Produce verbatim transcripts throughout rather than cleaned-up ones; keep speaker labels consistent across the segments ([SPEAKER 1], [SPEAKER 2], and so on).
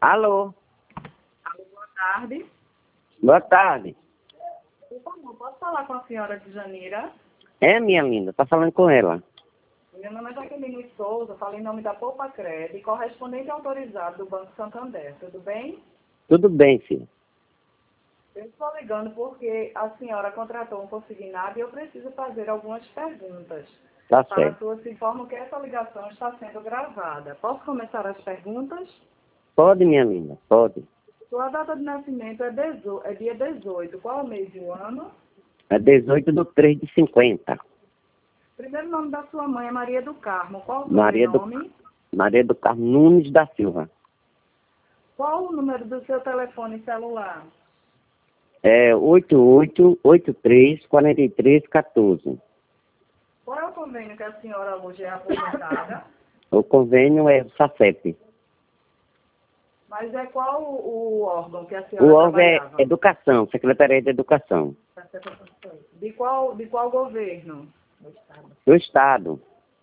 [SPEAKER 1] Alô?
[SPEAKER 2] Alô, boa tarde.
[SPEAKER 1] Boa tarde.
[SPEAKER 2] Por favor, posso falar com a senhora de Janira?
[SPEAKER 1] É, minha linda, tá falando com ela.
[SPEAKER 2] Meu nome é Jaqueline Souza, falo em nome da Poupa Cred, correspondente autorizado do Banco Santander. Tudo bem?
[SPEAKER 1] Tudo bem, filho.
[SPEAKER 2] Eu estou ligando porque a senhora contratou um consignado e eu preciso fazer algumas perguntas.
[SPEAKER 1] Tá
[SPEAKER 2] Para
[SPEAKER 1] certo.
[SPEAKER 2] a sua se informo que essa ligação está sendo gravada. Posso começar as perguntas?
[SPEAKER 1] Pode, minha linda, pode.
[SPEAKER 2] Sua data de nascimento é, dezo... é dia dezoito. Qual é o mês e o ano?
[SPEAKER 1] É dezoito do três de cinquenta.
[SPEAKER 2] Primeiro nome da sua mãe é Maria do Carmo. Qual o
[SPEAKER 1] Maria do,
[SPEAKER 2] sobrenome?
[SPEAKER 1] Maria do Carmo Nunes da Silva.
[SPEAKER 2] Qual o número do seu telefone celular?
[SPEAKER 1] É oito oito oito três quatro três um quatro.
[SPEAKER 2] Qual é o convênio que a senhora hoje é aposentada?
[SPEAKER 1] O convênio é o SACEP.
[SPEAKER 2] Mas é qual o, o órgão que a
[SPEAKER 1] O
[SPEAKER 2] senhora
[SPEAKER 1] órgão é
[SPEAKER 2] trabalhava?
[SPEAKER 1] Educação, Secretaria de Educação.
[SPEAKER 2] De qual, de qual governo?
[SPEAKER 1] Do Estado.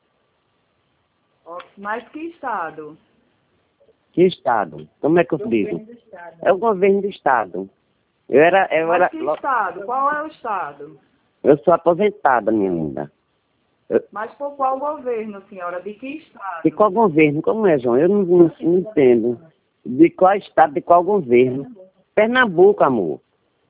[SPEAKER 2] Ó, mas que estado?
[SPEAKER 1] Que Estado? Como é que eu digo? É o governo do Estado. Eu era, eu
[SPEAKER 2] Mas
[SPEAKER 1] era,
[SPEAKER 2] que estado? Qual é o estado?
[SPEAKER 1] eu sou aposentada, minha linda. Eu,
[SPEAKER 2] Mas por qual governo, senhora? De que estado?
[SPEAKER 1] de qual governo? Como é, João? Eu não, não, não entendo. De qual estado, de qual governo? Pernambuco, amor.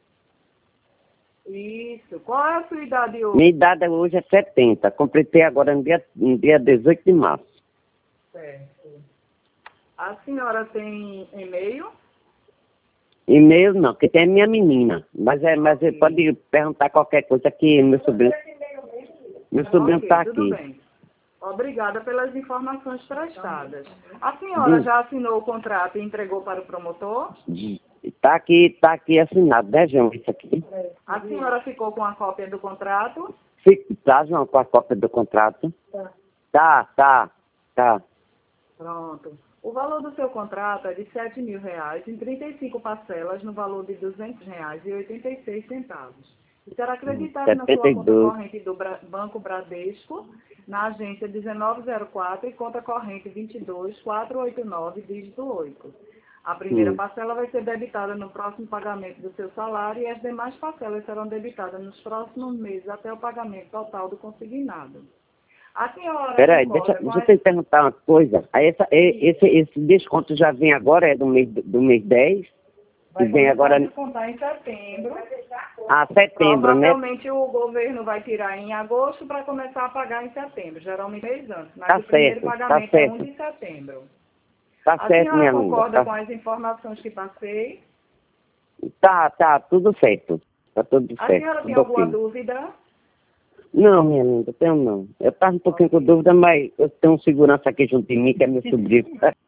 [SPEAKER 2] Isso. Qual é a sua idade hoje?
[SPEAKER 1] Minha idade hoje é setenta. Completei agora no dia, no dia dezoito de março.
[SPEAKER 2] Certo. A senhora tem e-mail?
[SPEAKER 1] E-mail não, porque tem a minha menina. Mas, é, mas você pode perguntar qualquer coisa que meu sobrinho. Meu sobrinho
[SPEAKER 2] Ok,
[SPEAKER 1] está
[SPEAKER 2] tudo
[SPEAKER 1] aqui.
[SPEAKER 2] bem. Obrigada pelas informações prestadas. A senhora já assinou o contrato e entregou para o promotor?
[SPEAKER 1] Está aqui, tá aqui assinado, né, João? Isso aqui.
[SPEAKER 2] A senhora ficou com a cópia do contrato?
[SPEAKER 1] Fique, tá, João, com a cópia do contrato? Tá, tá, tá.
[SPEAKER 2] Pronto. O valor do seu contrato é de sete mil reais em trinta e cinco parcelas no valor de duzentos reais e oitenta e seis centavos. E será acreditado na
[SPEAKER 1] setenta
[SPEAKER 2] sua
[SPEAKER 1] e
[SPEAKER 2] conta
[SPEAKER 1] dois.
[SPEAKER 2] corrente do Bra- Banco Bradesco, na agência dezenove zero quatro e conta corrente vinte e dois mil quatrocentos e oitenta e nove, dígito oito. A primeira
[SPEAKER 1] Hum.
[SPEAKER 2] parcela vai ser debitada no próximo pagamento do seu salário e as demais parcelas serão debitadas nos próximos meses até o pagamento total do consignado. A senhora
[SPEAKER 1] Peraí, deixa,
[SPEAKER 2] concorda com
[SPEAKER 1] deixa
[SPEAKER 2] a...
[SPEAKER 1] eu te perguntar uma coisa. Aí essa, e- esse, esse desconto já vem agora, é do mês, do mês dez?
[SPEAKER 2] Vai
[SPEAKER 1] E vem
[SPEAKER 2] começar
[SPEAKER 1] agora
[SPEAKER 2] a descontar em setembro.
[SPEAKER 1] a setembro, né?
[SPEAKER 2] Provavelmente o governo vai tirar em agosto para começar a pagar em setembro, geralmente mês antes. Mas
[SPEAKER 1] Tá
[SPEAKER 2] o primeiro
[SPEAKER 1] certo, tá
[SPEAKER 2] pagamento é um
[SPEAKER 1] certo.
[SPEAKER 2] de setembro.
[SPEAKER 1] Tá
[SPEAKER 2] A
[SPEAKER 1] certo,
[SPEAKER 2] senhora
[SPEAKER 1] minha linda.
[SPEAKER 2] concorda
[SPEAKER 1] Tá,
[SPEAKER 2] com as informações que passei?
[SPEAKER 1] tá, tá, tudo certo. Tá tudo
[SPEAKER 2] A
[SPEAKER 1] certo,
[SPEAKER 2] senhora tem
[SPEAKER 1] tudo
[SPEAKER 2] alguma
[SPEAKER 1] ok.
[SPEAKER 2] dúvida?
[SPEAKER 1] Não, minha linda, tenho não. Eu tava um pouquinho
[SPEAKER 2] Ok.
[SPEAKER 1] com dúvida, mas eu tenho um segurança aqui junto de mim, que é meu sobrinho.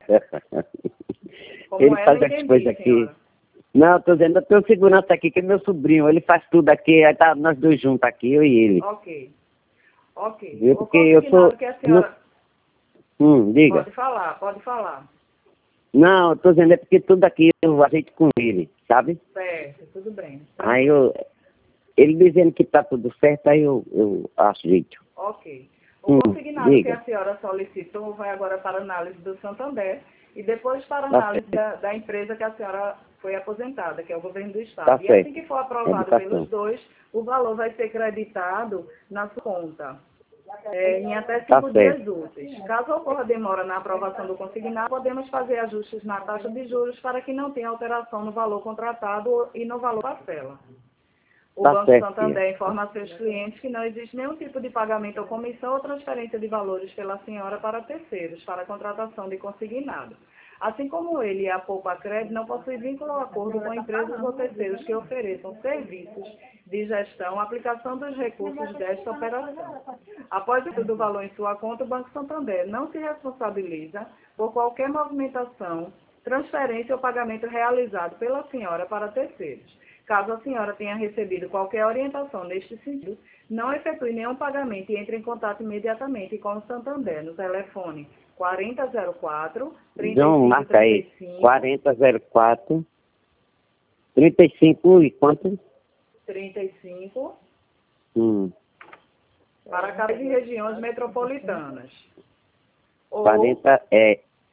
[SPEAKER 2] Como
[SPEAKER 1] Ele
[SPEAKER 2] é,
[SPEAKER 1] faz
[SPEAKER 2] não
[SPEAKER 1] as coisas
[SPEAKER 2] entendi,
[SPEAKER 1] aqui.
[SPEAKER 2] senhora.
[SPEAKER 1] Não, eu tô dizendo, eu tenho segurança aqui, que é meu sobrinho. Ele faz tudo aqui, aí tá nós dois juntos aqui, eu e ele.
[SPEAKER 2] Ok. Ok.
[SPEAKER 1] Viu?
[SPEAKER 2] O
[SPEAKER 1] Porque eu
[SPEAKER 2] consignado
[SPEAKER 1] sou...
[SPEAKER 2] que a
[SPEAKER 1] Não,
[SPEAKER 2] senhora...
[SPEAKER 1] hum, diga.
[SPEAKER 2] Pode falar, pode falar.
[SPEAKER 1] Não, eu tô dizendo, é porque tudo aqui eu ajeito com ele, sabe?
[SPEAKER 2] Certo, tudo bem.
[SPEAKER 1] Aí eu... Ele dizendo que tá tudo certo, aí eu, eu ajeito.
[SPEAKER 2] Ok. O
[SPEAKER 1] Hum,
[SPEAKER 2] consignado que
[SPEAKER 1] diga.
[SPEAKER 2] a senhora solicitou vai agora para análise do Santander e depois para
[SPEAKER 1] Tá
[SPEAKER 2] análise
[SPEAKER 1] certo.
[SPEAKER 2] da, da empresa que a senhora foi aposentada, que é o governo do
[SPEAKER 1] Tá
[SPEAKER 2] Estado. E
[SPEAKER 1] certo.
[SPEAKER 2] assim que for aprovado
[SPEAKER 1] Educação.
[SPEAKER 2] pelos dois, o valor vai ser creditado na sua conta é, em até
[SPEAKER 1] Tá
[SPEAKER 2] cinco
[SPEAKER 1] certo.
[SPEAKER 2] dias úteis. Caso ocorra demora na aprovação do consignado, podemos fazer ajustes na taxa de juros para que não tenha alteração no valor contratado e no valor parcela. O
[SPEAKER 1] Tá
[SPEAKER 2] Banco
[SPEAKER 1] certo,
[SPEAKER 2] Santander
[SPEAKER 1] tia.
[SPEAKER 2] informa a seus clientes que não existe nenhum tipo de pagamento ou comissão ou transferência de valores pela senhora para terceiros, para a contratação de consignado. Assim como ele e a Poupa Cred não possuem vínculo ou acordo com empresas ou terceiros que ofereçam serviços de gestão, aplicação dos recursos desta operação. Após o uso do valor em sua conta, o Banco Santander não se responsabiliza por qualquer movimentação, transferência ou pagamento realizado pela senhora para terceiros. Caso a senhora tenha recebido qualquer orientação neste sentido, não efetue nenhum pagamento e entre em contato imediatamente com o Santander no telefone quarenta zero quatro,
[SPEAKER 1] João, marca aí. quarenta zero quatro, trinta e cinco e quanto?
[SPEAKER 2] trinta e cinco
[SPEAKER 1] Hum.
[SPEAKER 2] para casos e regiões metropolitanas. Ou
[SPEAKER 1] quarenta é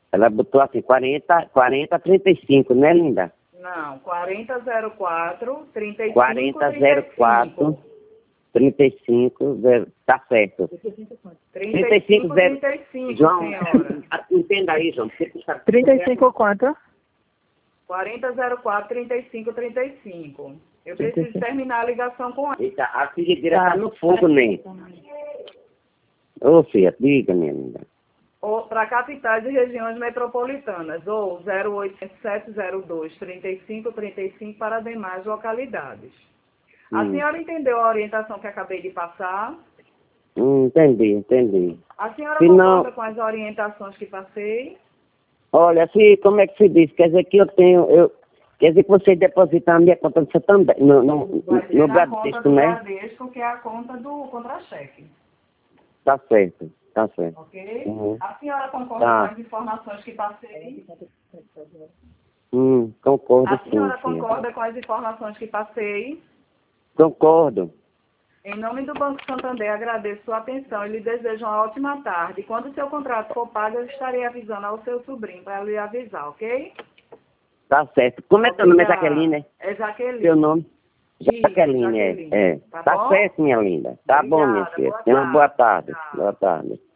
[SPEAKER 1] Ela botou assim, quarenta, quarenta, trinta e cinco, né, linda?
[SPEAKER 2] Não, quarenta zero quatro, trinta e cinco,
[SPEAKER 1] quarenta zero quatro, trinta e cinco, tá certo.
[SPEAKER 2] trinta e cinco, trinta e cinco,
[SPEAKER 1] João,
[SPEAKER 2] senhora.
[SPEAKER 1] entenda aí, João.
[SPEAKER 3] trinta e cinco quanto?
[SPEAKER 2] quarenta zero quatro, trinta e cinco, trinta e cinco. Eu preciso terminar a ligação com ela.
[SPEAKER 1] Eita, a frigideira tá no fogo, né? Ô, filha, diga, minha linda.
[SPEAKER 2] Para capitais e regiões metropolitanas, ou zero oito sete zero dois, trinta e cinco, trinta e cinco para demais localidades. A
[SPEAKER 1] Hum.
[SPEAKER 2] senhora entendeu a orientação que acabei de passar?
[SPEAKER 1] Hum, entendi, entendi.
[SPEAKER 2] A senhora
[SPEAKER 1] Se
[SPEAKER 2] concorda
[SPEAKER 1] não-
[SPEAKER 2] com as orientações que passei?
[SPEAKER 1] Olha, se, como é que se diz? Quer dizer que eu tenho, eu, quer dizer que você depositar a minha conta no seu também, no, no,
[SPEAKER 2] Vai ser
[SPEAKER 1] no
[SPEAKER 2] na conta
[SPEAKER 1] Bradesco,
[SPEAKER 2] do
[SPEAKER 1] né?
[SPEAKER 2] Bradesco, que é a conta do contra-cheque.
[SPEAKER 1] Tá certo, tá certo.
[SPEAKER 2] Ok?
[SPEAKER 1] Uhum.
[SPEAKER 2] A senhora concorda
[SPEAKER 1] Tá.
[SPEAKER 2] com as informações que passei?
[SPEAKER 1] Hum, concordo
[SPEAKER 2] A
[SPEAKER 1] sim,
[SPEAKER 2] senhora
[SPEAKER 1] filha.
[SPEAKER 2] concorda com as informações que passei?
[SPEAKER 1] Concordo.
[SPEAKER 2] Em nome do Banco Santander, agradeço sua atenção e lhe desejo uma ótima tarde. Quando o seu contrato for pago, eu estarei avisando ao seu sobrinho para lhe avisar, ok?
[SPEAKER 1] Tá certo. Como é teu nome? É
[SPEAKER 2] Obrigada.
[SPEAKER 1] Jaqueline, né?
[SPEAKER 2] É Jaqueline.
[SPEAKER 1] Seu nome?
[SPEAKER 2] Isso,
[SPEAKER 1] Jaqueline,
[SPEAKER 2] Jaqueline.
[SPEAKER 1] é. é.
[SPEAKER 2] Tá
[SPEAKER 1] Tá
[SPEAKER 2] bom?
[SPEAKER 1] certo, minha linda. Tá bom, minha
[SPEAKER 2] Obrigada,
[SPEAKER 1] filha.
[SPEAKER 2] boa
[SPEAKER 1] Tenha uma boa
[SPEAKER 2] tarde.
[SPEAKER 1] tarde.
[SPEAKER 2] Tchau.
[SPEAKER 1] Boa tarde.